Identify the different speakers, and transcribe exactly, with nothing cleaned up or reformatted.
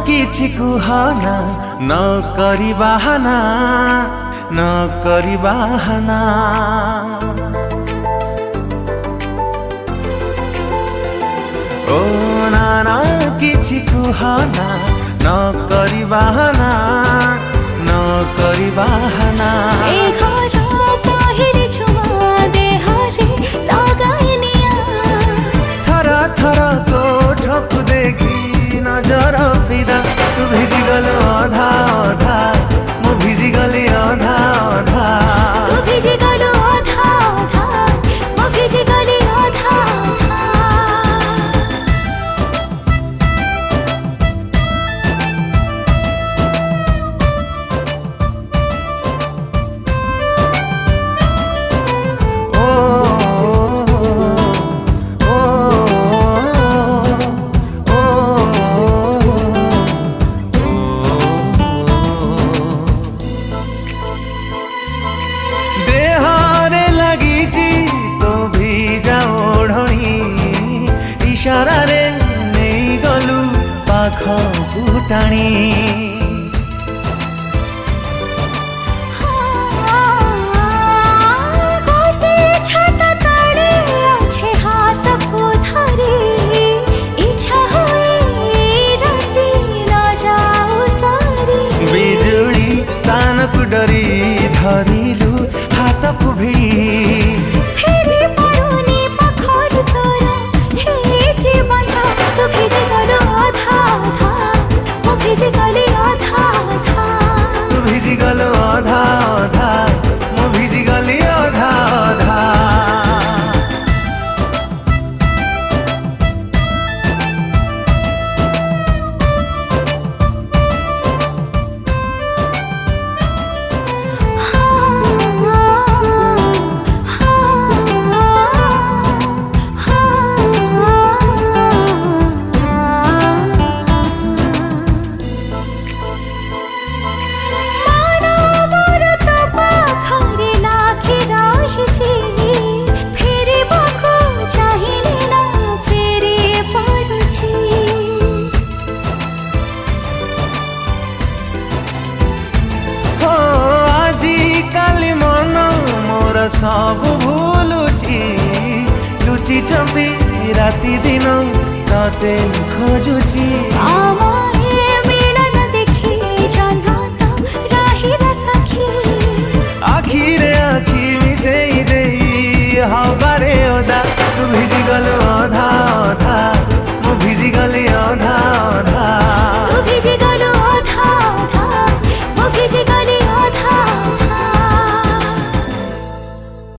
Speaker 1: किछि कुहना न करी बाहाना न करी बाहाना ओ ना ना किछि कुहना न करी बाहाना न करी बाहाना
Speaker 2: ए घर बाहिर छुआ देहरे लगाइनिया
Speaker 1: थर थर कोठक देखी नजर फिदा तू भिजी गलो आधा आधा मु भिजी गली आधा आधा
Speaker 2: तू भिजी गलो आधा आधा मु भिजी गली आधा आधा
Speaker 1: इशारा रे नहीं गलु पाख फुटाणी बिजुली तान को डरी धरिलु हाथ को भिड़ी
Speaker 2: तू भिजी गलो आधा आधा मु भिजी गली आधा आधा
Speaker 1: तू भिजी गलो आधा आधा मु भिजी गली आधा आधा सब भूलुची लुचि चंपी राति दिन तते खोजुची
Speaker 2: मिलन देखी जन्नत राहिरा सखी
Speaker 1: आखी रे आखी मिसेई देई हवारे ओदा तू भिजी गलो आधा आधा मु भिजी गली आधा।